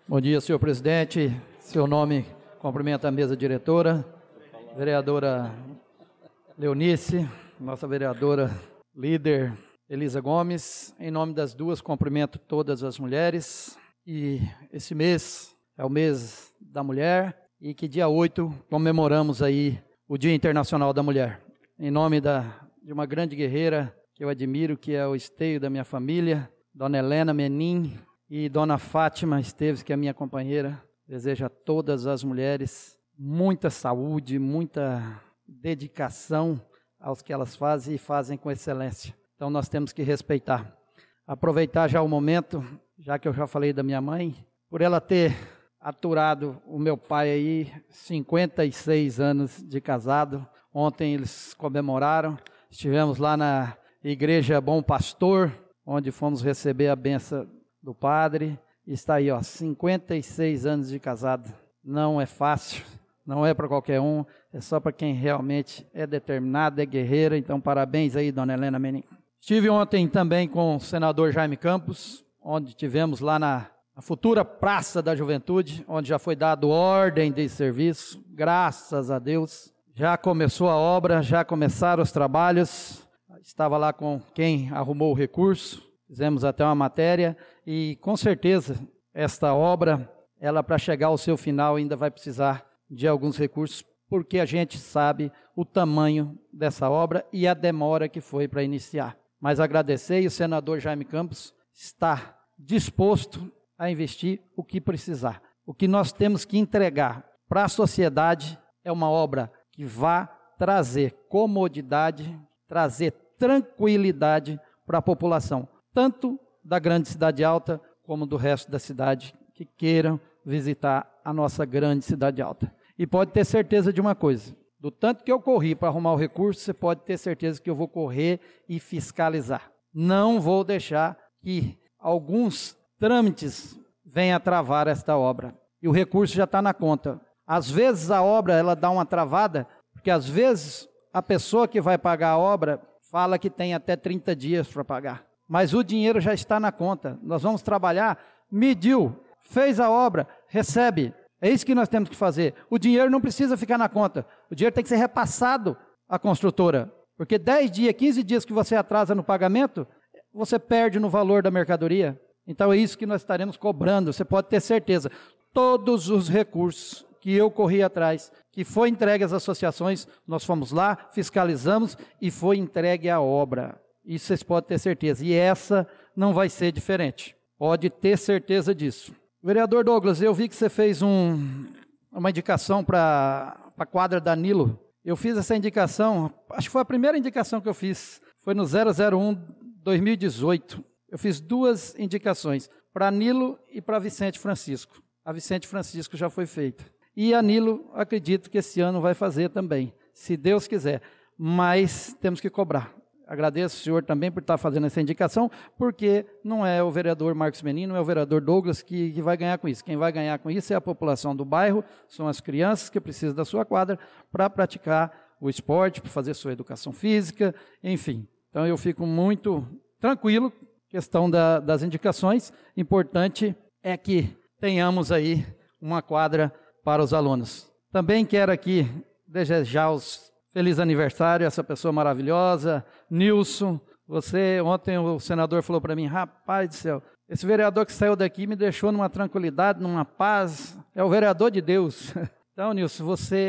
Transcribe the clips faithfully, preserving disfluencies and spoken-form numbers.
Bom dia, senhor presidente. Seu nome, cumprimento a mesa diretora, vereadora Leonice, nossa vereadora líder Elisa Gomes. Em nome das duas, cumprimento todas as mulheres. E esse mês é o mês da mulher e que dia oito comemoramos aí o Dia Internacional da Mulher. Em nome da, de uma grande guerreira que eu admiro, que é o esteio da minha família, Dona Helena Menin, e Dona Fátima Esteves, que é minha companheira, desejo a todas as mulheres muita saúde, muita dedicação aos que elas fazem e fazem com excelência. Então nós temos que respeitar. Aproveitar já o momento, já que eu já falei da minha mãe, por ela ter aturado o meu pai aí, cinquenta e seis anos de casado. Ontem eles comemoraram, estivemos lá na Igreja Bom Pastor, onde fomos receber a bênção do padre. Está aí, ó, cinquenta e seis anos de casado. Não é fácil, não é para qualquer um, é só para quem realmente é determinado, é guerreira. Então, parabéns aí, Dona Helena Menin. Estive ontem também com o senador Jaime Campos, onde tivemos lá na, na futura Praça da Juventude, onde já foi dado ordem de serviço, graças a Deus. Já começou a obra, já começaram os trabalhos. Estava lá com quem arrumou o recurso. Fizemos até uma matéria e, com certeza, esta obra, ela para chegar ao seu final ainda vai precisar de alguns recursos, porque a gente sabe o tamanho dessa obra e a demora que foi para iniciar. Mas agradecer, e o senador Jaime Campos está disposto a investir o que precisar. O que nós temos que entregar para a sociedade é uma obra que vá trazer comodidade, trazer tranquilidade para a população, tanto da grande cidade alta, como do resto da cidade, que queiram visitar a nossa grande cidade alta. E pode ter certeza de uma coisa, do tanto que eu corri para arrumar o recurso, você pode ter certeza que eu vou correr e fiscalizar. Não vou deixar que alguns trâmites venham travar esta obra. E o recurso já está na conta. Às vezes a obra ela dá uma travada, porque às vezes a pessoa que vai pagar a obra fala que tem até trinta dias para pagar. Mas o dinheiro já está na conta. Nós vamos trabalhar, mediu, fez a obra, recebe. É isso que nós temos que fazer. O dinheiro não precisa ficar na conta. O dinheiro tem que ser repassado à construtora. Porque dez dias, quinze dias que você atrasa no pagamento, você perde no valor da mercadoria. Então é isso que nós estaremos cobrando. Você pode ter certeza. Todos os recursos que eu corri atrás, que foi entregue às associações, nós fomos lá, fiscalizamos e foi entregue a obra. Isso vocês podem ter certeza. E essa não vai ser diferente. Pode ter certeza disso. Vereador Douglas, eu vi que você fez um, uma indicação para a quadra da Nilo. Eu fiz essa indicação, acho que foi a primeira indicação que eu fiz. Foi no zero zero um dois mil e dezoito. Eu fiz duas indicações, para Nilo e para Vicente Francisco. A Vicente Francisco já foi feita. E a Nilo, acredito que esse ano vai fazer também, se Deus quiser. Mas temos que cobrar. Agradeço o senhor também por estar fazendo essa indicação, porque não é o vereador Marcos Menin, não é o vereador Douglas que, que vai ganhar com isso. Quem vai ganhar com isso é a população do bairro, são as crianças que precisam da sua quadra para praticar o esporte, para fazer sua educação física, enfim. Então eu fico muito tranquilo, questão da, das indicações. Importante é que tenhamos aí uma quadra para os alunos. Também quero aqui desejar os feliz aniversário, essa pessoa maravilhosa, Nilson. Você, ontem o senador falou para mim, rapaz do céu, esse vereador que saiu daqui me deixou numa tranquilidade, numa paz, é o vereador de Deus. Então, Nilson,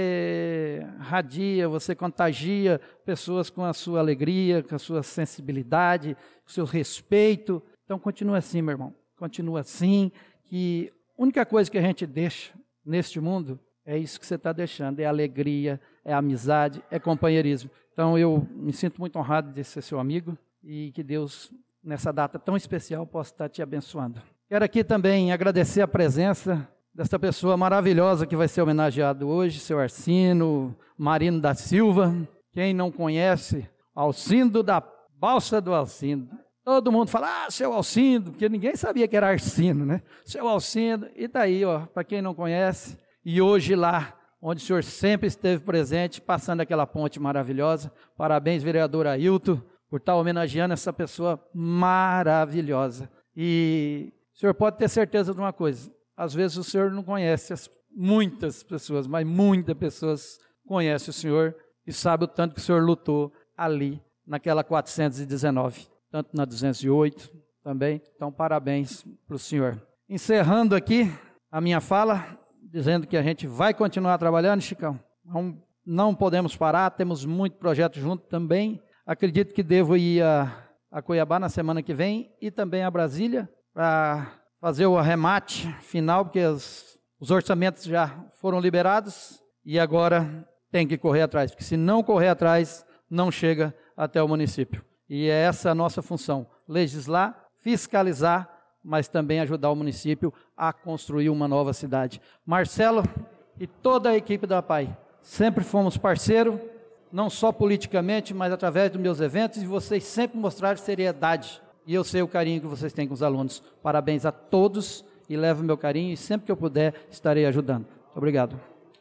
você radia, você contagia pessoas com a sua alegria, com a sua sensibilidade, com o seu respeito. Então, continua assim, meu irmão, continua assim, que a única coisa que a gente deixa neste mundo é isso que você está deixando, é alegria, é amizade, é companheirismo. Então eu me sinto muito honrado de ser seu amigo e que Deus, nessa data tão especial, possa estar te abençoando. Quero aqui também agradecer a presença desta pessoa maravilhosa que vai ser homenageado hoje, seu Arcindo Marino da Silva. Quem não conhece, Alcindo da Balsa do Alcindo. Todo mundo fala, ah, seu Alcindo, porque ninguém sabia que era Arcindo, né? Seu Alcindo, e tá aí, ó, para quem não conhece. E hoje lá, onde o senhor sempre esteve presente, passando aquela ponte maravilhosa. Parabéns, vereador Ailton, por estar homenageando essa pessoa maravilhosa. E o senhor pode ter certeza de uma coisa, às vezes o senhor não conhece as, muitas pessoas, mas muitas pessoas conhecem o senhor e sabem o tanto que o senhor lutou ali, naquela quatrocentos e dezenove, tanto na duzentos e oito também. Então, parabéns para o senhor. Encerrando aqui a minha fala, dizendo que a gente vai continuar trabalhando, Chicão. Não, não podemos parar, temos muito projeto junto também. Acredito que devo ir a, a Cuiabá na semana que vem e também a Brasília para fazer o arremate final, porque os, os orçamentos já foram liberados e agora tem que correr atrás, porque se não correr atrás, não chega até o município. E é essa a nossa função, legislar, fiscalizar, mas também ajudar o município a construir uma nova cidade. Marcelo e toda a equipe da A P A I, sempre fomos parceiros, não só politicamente, mas através dos meus eventos, e vocês sempre mostraram seriedade. E eu sei o carinho que vocês têm com os alunos. Parabéns a todos e levo o meu carinho, e sempre que eu puder, estarei ajudando. Obrigado.